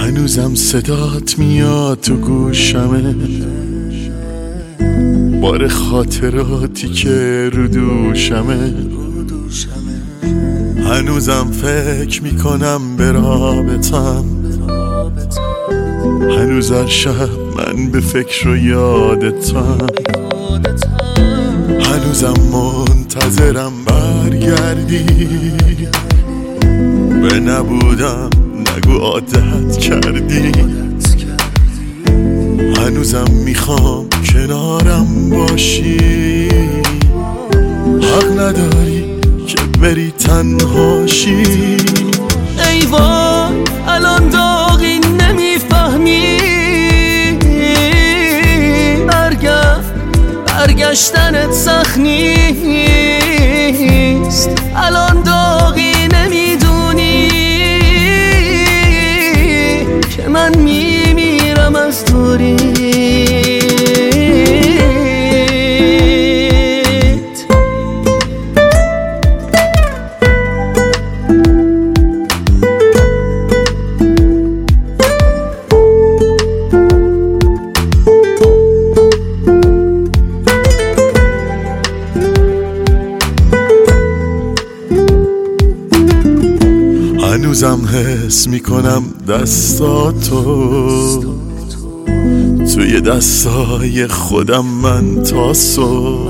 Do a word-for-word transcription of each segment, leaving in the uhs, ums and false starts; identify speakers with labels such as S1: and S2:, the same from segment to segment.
S1: هنوزم صدات میاد تو گوشمه، بار خاطراتی که رو دوشمه. هنوزم فکر میکنم به رابطم، هنوز هر شب من به فکر و یادتم. هنوزم منتظرم برگردی، به نبودم نگو عادت کردی. هنوزم میخوام کنارم باشی، حق نداری که بری تنهاشی.
S2: ای وای الان داغی نمیفهمی، برگرد برگشتنت سخت نیست. الان داغی نمیدونی که من میمیرم از دوری.
S1: هنوزم حس میکنم دستاتو توی دستای خودم من تا صبح.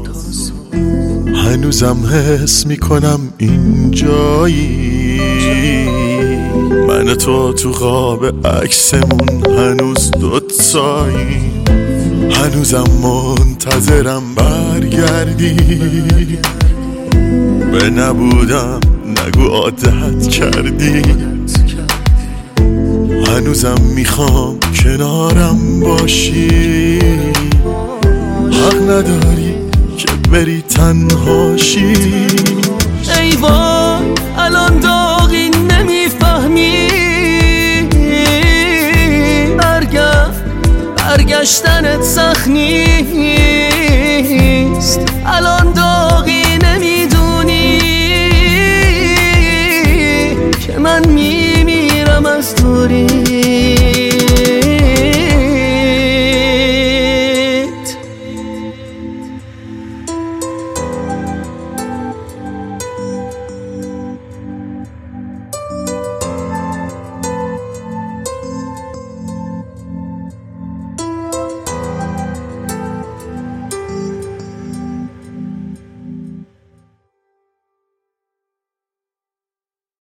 S1: هنوزم حس میکنم اینجایی، من تو تو قاب عکسمون هنوز دوتایی. هنوزم منتظرم برگردی، به نبودم نگو عادت کردی. هنوزم میخوام کنارم باشی، حق نداری که بری تنهاشی.
S2: ای وای الان داغی نمیفهمی، برگرد برگشتنت سخت نیست.